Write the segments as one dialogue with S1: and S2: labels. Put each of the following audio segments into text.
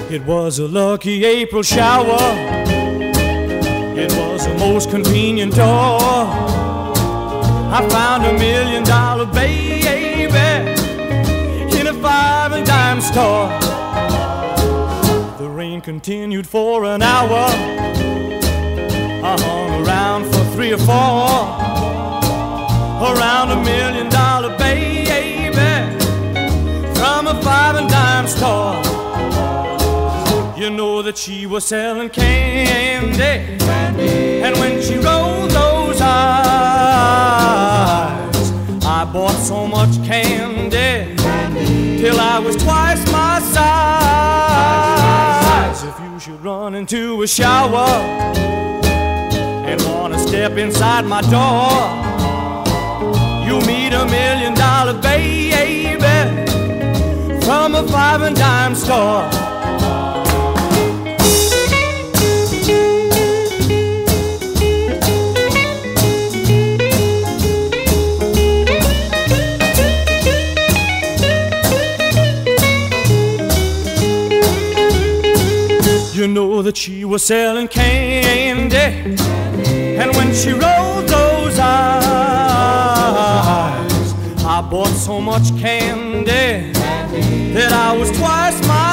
S1: It was a lucky April shower. It was a most convenient door. I found $1 million baby in a 5 and dime store. The rain continued for an hour. I hung around for 3 or 4. Around $1 million baby from a 5 and dime store. You know that she was selling candy, and when she rolled those eyes, I bought so much candy till I was twice my size. If you should run into a shower and wanna step inside my door, you'll meet $1 million baby from a 5 and dime store. You know that she was selling candy, and when she rolled those eyes, I bought so much candy that I was twice my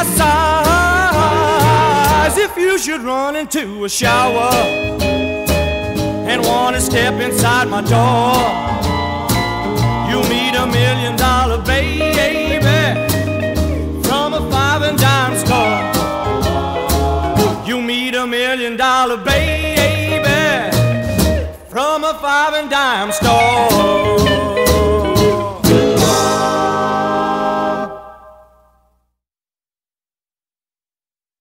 S1: size. If you should run into a shower and want to step inside my door, you'll meet $1 million baby from a 5 and dime store. You meet $1 million baby from a 5 and dime store.